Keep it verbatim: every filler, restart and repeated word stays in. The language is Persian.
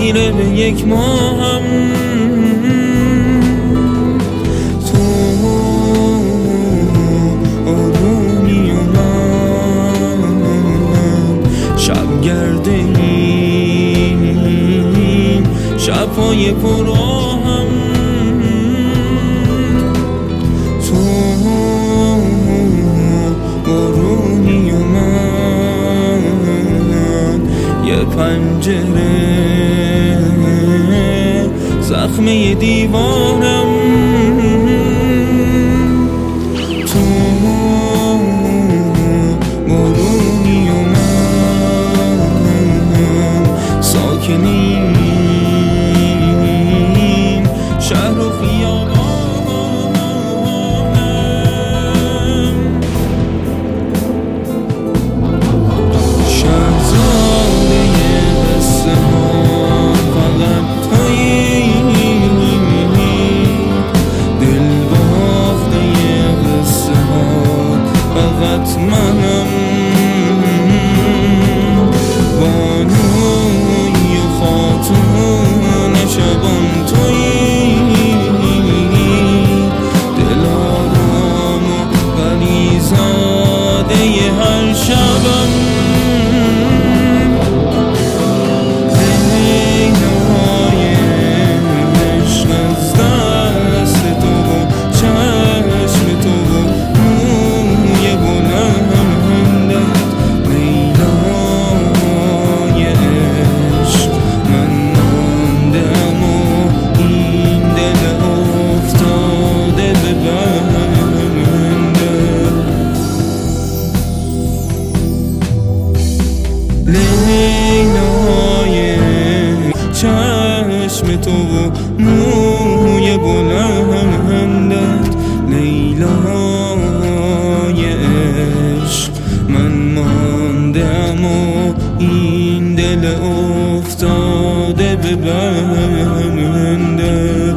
میره به یک ماهم. تو آرومی و من شب گرده این شبهای پراهم. تو آرومی و من یه پنجره زخمه دیوارم. تو بارونی و من ساکنیم شهر و خیابانم. شهرزاده قصه ها فقط تویی، فقط منم. بانوی و خاتون شبان تویی، دلارام و پریزاده هر شبم. لیلای عشق از دست تو و چشم تو و لیلای چشم تو و موی بلندت، لیلای عشق من ماندم و این دل افتاده به بنده.